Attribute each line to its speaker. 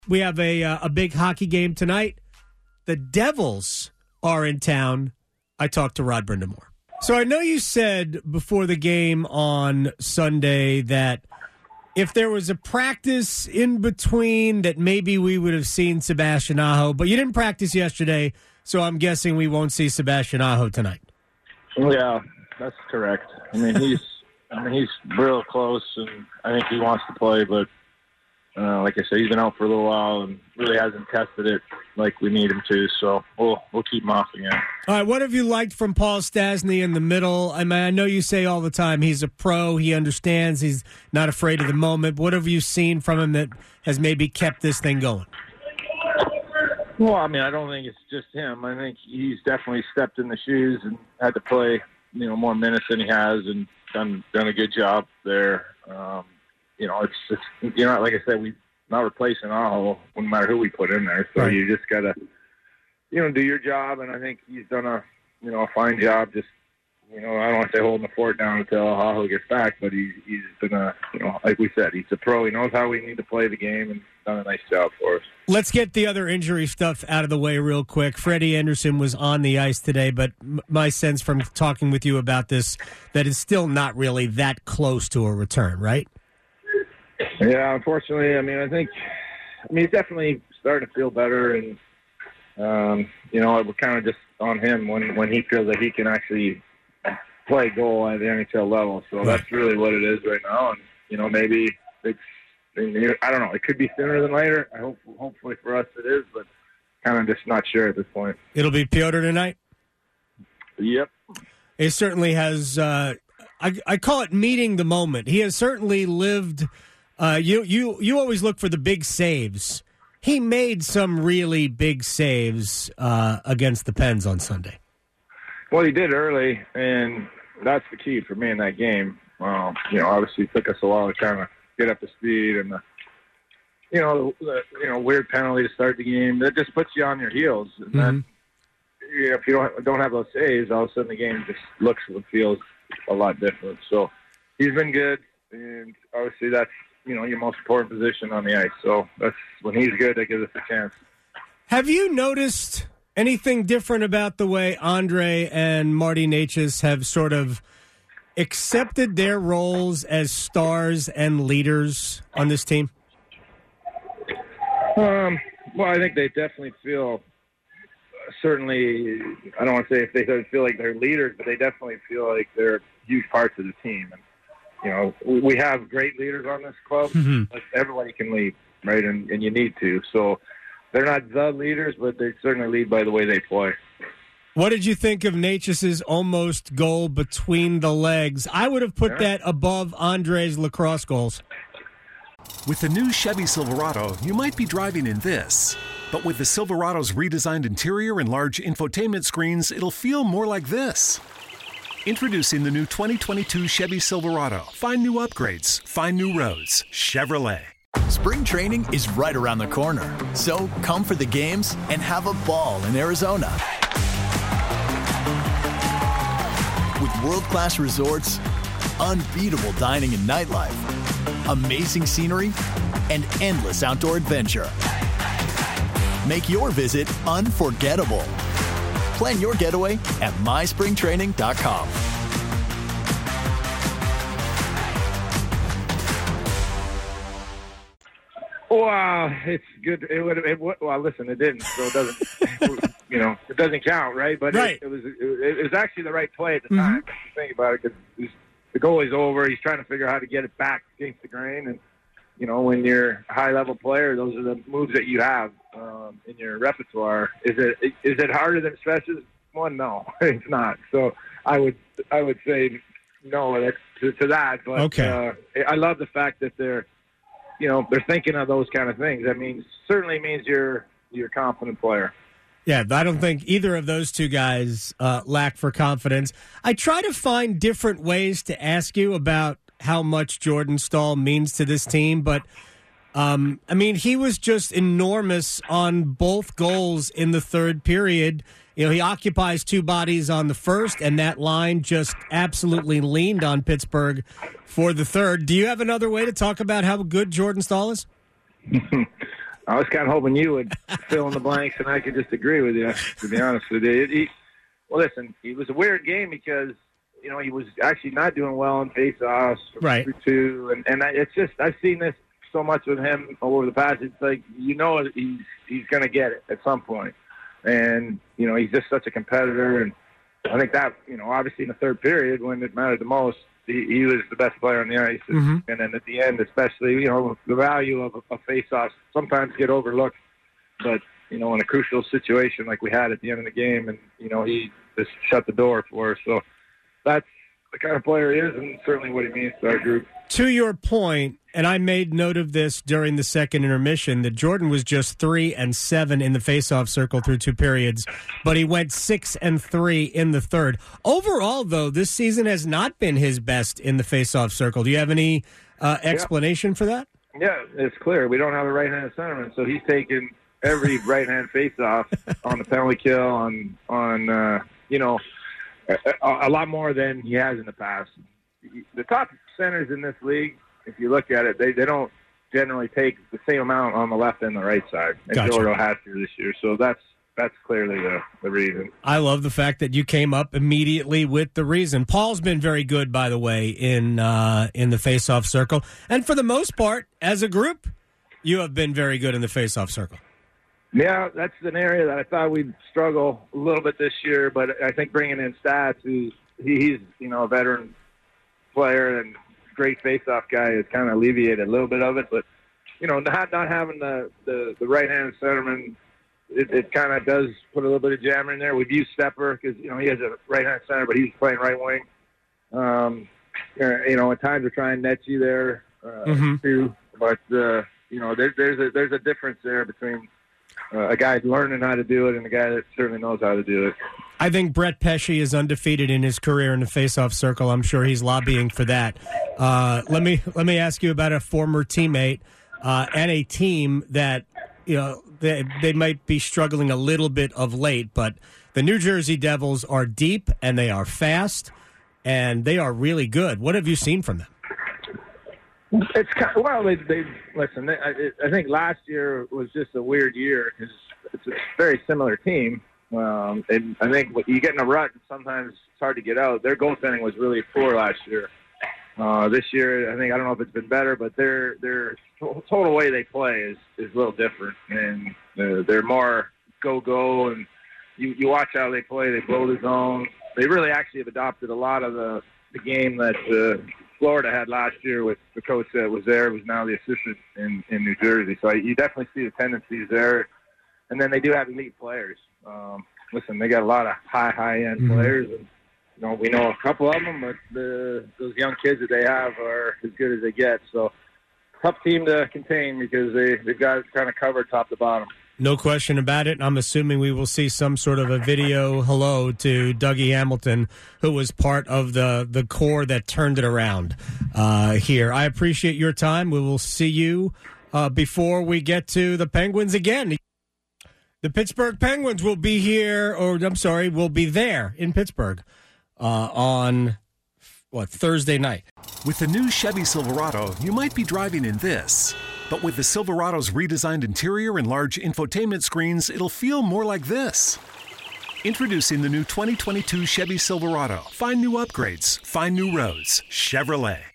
Speaker 1: We have a big hockey game tonight. The Devils are in town. I talked to Rod Brindamore. So I know you said before the game on Sunday that if there was a practice in between that maybe we would have seen Sebastian Aho, but you didn't practice yesterday, so I'm guessing we won't see Sebastian Aho tonight.
Speaker 2: Yeah, that's correct. I mean, he's real close, and I think he wants to play, but like I said, he's been out for a little while and really hasn't tested it like we need him to, so we'll keep him off again.
Speaker 1: All right, what have you liked from Paul Stastny in the middle? I mean, I know you say all the time he's a pro, he understands, he's not afraid of the moment. What have you seen from him that has maybe kept this thing going?
Speaker 2: Well, I mean, I don't think it's just him. I think he's definitely stepped in the shoes and had to play, more minutes than he has and done a good job there. It's just, like I said, we're not replacing Aho no matter who we put in there. So
Speaker 1: right.
Speaker 2: You just got to, do your job. And I think he's done a fine job. Just, I don't want to say holding the fort down until Aho gets back, but he's been like we said, he's a pro. He knows how we need to play the game and done a nice job for us.
Speaker 1: Let's get the other injury stuff out of the way real quick. Freddie Anderson was on the ice today, but my sense from talking with you about this, that it's still not really that close to a return, right?
Speaker 2: Yeah, unfortunately, I think he's definitely starting to feel better, and we're kind of just on him when he feels that he can actually play goal at the NHL level. So that's really what it is right now, and maybe it's I don't know. It could be sooner than later. Hopefully for us it is, but kind of just not sure at this point.
Speaker 1: It'll be Piotr tonight.
Speaker 2: Yep.
Speaker 1: It certainly has. I call it meeting the moment. He has certainly lived. You always look for the big saves. He made some really big saves against the Pens on Sunday.
Speaker 2: Well, he did early, and that's the key for me in that game. Obviously it took us a while to kind of get up to speed, and the weird penalty to start the game that just puts you on your heels. And then if you don't have those saves, all of a sudden the game just looks and feels a lot different. So he's been good, and obviously that's your most important position on the ice. So that's when he's good, that gives us a chance.
Speaker 1: Have you noticed anything different about the way Andre and Marty Necas have sort of accepted their roles as stars and leaders on this team?
Speaker 2: Well, I think they definitely feel, certainly, I don't want to say if they feel like they're leaders, but they definitely feel like they're huge parts of the team. And we have great leaders on this club. Like everybody can lead, right? And you need to. So they're not the leaders, but they certainly lead by the way they play.
Speaker 1: What did you think of Necas' almost goal between the legs? I would have put that above Andre's lacrosse goals.
Speaker 3: With the new Chevy Silverado, you might be driving in this. But with the Silverado's redesigned interior and large infotainment screens, it'll feel more like this. Introducing the new 2022 Chevy Silverado. Find new upgrades. Find new roads. Chevrolet.
Speaker 4: Spring training is right around the corner. So come for the games and have a ball in Arizona. With world-class resorts, unbeatable dining and nightlife, amazing scenery, and endless outdoor adventure. Make your visit unforgettable. Plan your getaway at myspringtraining.com.
Speaker 2: Wow, it's good. Well, listen, it didn't, so it doesn't. It doesn't count, right? But
Speaker 1: right.
Speaker 2: It was actually the right play at the time. If you think about it, because the goal is over. He's trying to figure out how to get it back against the grain, and when you're a high-level player, those are the moves that you have in your repertoire. Is it harder than Svech's one? No, it's not. So I would say no to that. But
Speaker 1: okay.
Speaker 2: I love the fact that they're thinking of those kind of things. That certainly means you're a confident player.
Speaker 1: Yeah, I don't think either of those two guys lack for confidence. I try to find different ways to ask you about how much Jordan Staal means to this team, but he was just enormous on both goals in the third period. He occupies two bodies on the first, and that line just absolutely leaned on Pittsburgh for the third. Do you have another way to talk about how good Jordan Staal is?
Speaker 2: I was kind of hoping you would fill in the blanks and I could just agree with you, to be honest with you. Well, listen, it was a weird game because, you know, he was actually not doing well in face-offs.
Speaker 1: Right.
Speaker 2: Two, and it's just, I've seen this so much with him over the past. It's like, you know, he's going to get it at some point. And, you know, he's just such a competitor. And I think that, you know, obviously in the third period when it mattered the most, he was the best player on the ice.
Speaker 1: Mm-hmm.
Speaker 2: And then at the end, especially, you know, the value of face-offs sometimes get overlooked. But, you know, in a crucial situation like we had at the end of the game, and, you know, he just shut the door for us. So that's the kind of player he is and certainly what he means to our group.
Speaker 1: To your point, and I made note of this during the second intermission, that Jordan was just 3-7 in the faceoff circle through 2 periods, but he went 6-3 in the third. Overall, though, this season has not been his best in the faceoff circle. Do you have any explanation for that?
Speaker 2: Yeah, it's clear. We don't have a right-handed centerman, so he's taken every right-hand faceoff on the penalty kill, on you know, a lot more than he has in the past. The top centers in this league, if you look at it, they don't generally take the same amount on the left and the right side. And
Speaker 1: Gotcha.
Speaker 2: Jordo has to this year, so that's clearly the reason.
Speaker 1: I love the fact that you came up immediately with the reason. Paul's been very good, by the way, in the faceoff circle, and for the most part, as a group, you have been very good in the faceoff circle.
Speaker 2: Yeah, that's an area that I thought we'd struggle a little bit this year, but I think bringing in Stats, he's you know, a veteran player and great face-off guy, has kind of alleviated a little bit of it. But, you know, not having the right-handed centerman, it kind of does put a little bit of jammer in there. We've used Stepper because, you know, he has a right-handed center, but he's playing right wing. You know, at times we're trying to net you there too. But, you know, there's a difference there between a guy learning how to do it and a guy that certainly knows how to do it.
Speaker 1: I think Brett Pesce is undefeated in his career in the faceoff circle. I'm sure he's lobbying for that. Let me ask you about a former teammate and a team that, you know, they might be struggling a little bit of late, but the New Jersey Devils are deep and they are fast and they are really good. What have you seen from them?
Speaker 2: It's kind of, well, they listen. I think last year was just a weird year because it's a very similar team. And I think you get in a rut, and sometimes it's hard to get out. Their goaltending was really poor last year. This year, I don't know if it's been better, but their total way they play is a little different, and they're more go, and you watch how they play. They blow the zone. They really actually have adopted a lot of the game that Florida had last year with the coach that was there, who's now the assistant in New Jersey. So you definitely see the tendencies there. And then they do have elite players. Listen, they got a lot of high-end players, and you know, we know a couple of them, but those young kids that they have are as good as they get. So tough team to contain because they've got it kind of covered top to bottom.
Speaker 1: No question about it. I'm assuming we will see some sort of a video hello to Dougie Hamilton, who was part of the core that turned it around here. I appreciate your time. We will see you before we get to the Penguins again. The Pittsburgh Penguins will be here, will be there in Pittsburgh on, Thursday night.
Speaker 3: With the new Chevy Silverado, you might be driving in this. But with the Silverado's redesigned interior and large infotainment screens, it'll feel more like this. Introducing the new 2022 Chevy Silverado. Find new upgrades. Find new roads. Chevrolet.